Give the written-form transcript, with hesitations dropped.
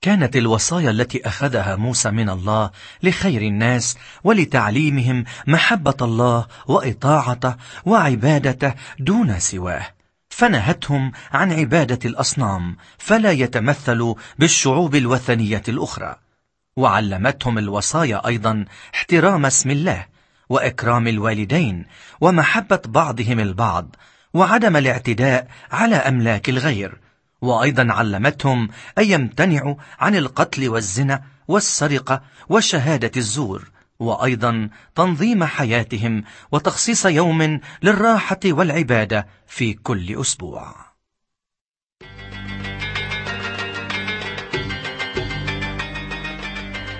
كانت الوصايا التي أخذها موسى من الله لخير الناس ولتعليمهم محبة الله وإطاعته وعبادته دون سواه، فنهتهم عن عبادة الأصنام فلا يتمثلوا بالشعوب الوثنية الأخرى. وعلمتهم الوصايا أيضا احترام اسم الله وإكرام الوالدين ومحبة بعضهم البعض وعدم الاعتداء على أملاك الغير. وأيضا علمتهم أن يمتنعوا عن القتل والزنا والسرقة وشهادة الزور، وأيضا تنظيم حياتهم وتخصيص يوم للراحة والعبادة في كل أسبوع.